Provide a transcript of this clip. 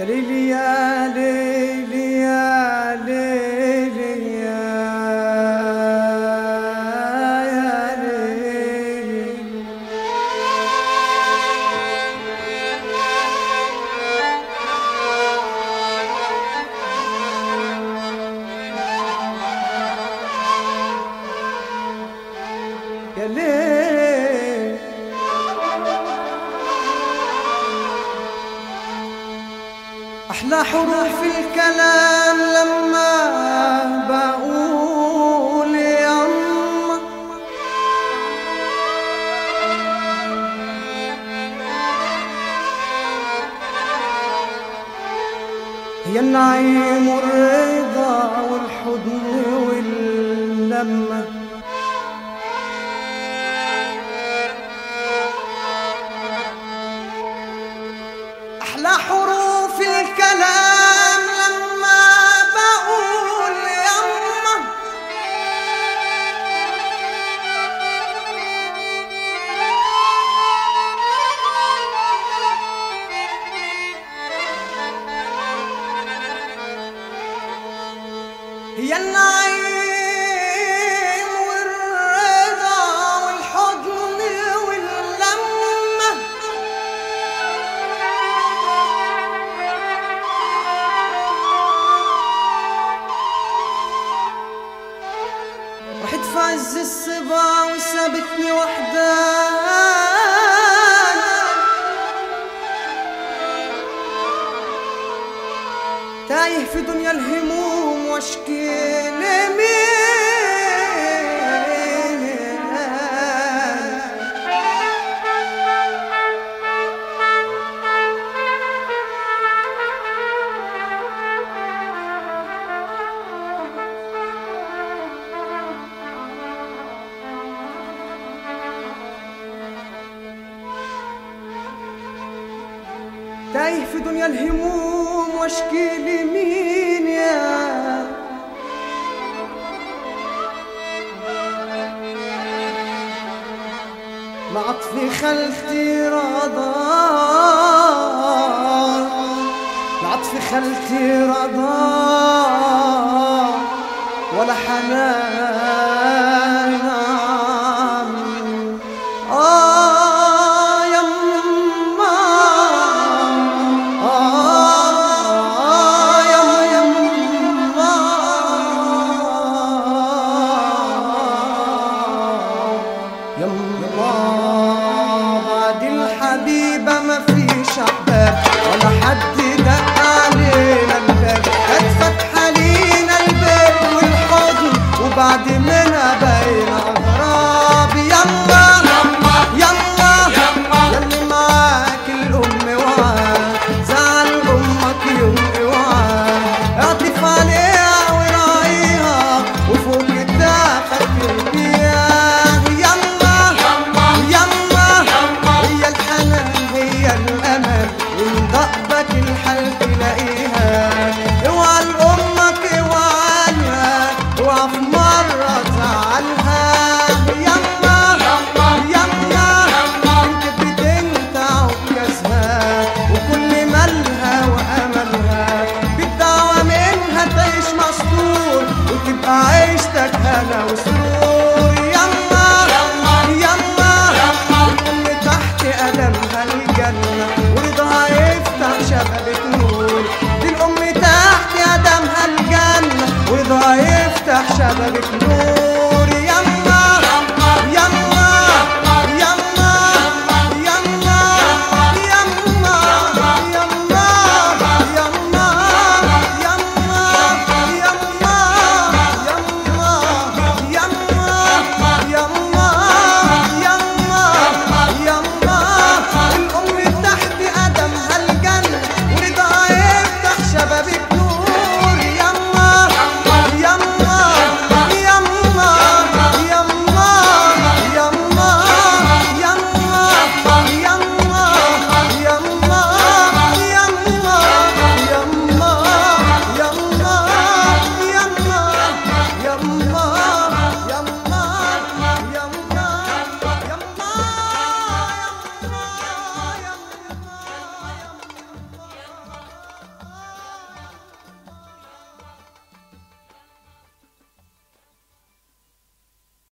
ليلي يا ليلي يا ليلي يا ليلي يا ليلي أحلى حروف الكلام لما بقول يما هي النعيم والرضا والحضن واللمة أحلى حروف الكلام لما بقول يما هي النعيم والرضا والحضن واللمة رحت في عز الصبا وسابتني وحدان تايه في دنيا الهموم واشكي لمين تايه في دنيا الهموم واشكي لمين يا لعطفي خالتي رضا لعطفي خالتي رضا ولا حنان بعد الحبيبة ما فيش أحباب ولا حد دق علينا الباب كانت فاتحة لينا الباب والحضن وبعد منها بقينا أغراب يلا يلا يلي معاك الأم وعاك زعل أمك يوم اوعاك اعطف عليها وراعيها وفوق كتافك تربيها ضقبك الحل تلاقيها اوعى لأمك اوعى اوعى في مرة تزعلها يما يما انت بتنتع وبكسها وكل مالها واملها بالدعوة منها تعيش مسطور وتبقى عيشتك هنا وسرور يما يما الام تحت قدمها الجنة ورضاها يفتح شبابك نور دي الأم تحت قدمها الجنة ورضاها يفتح شبابك نور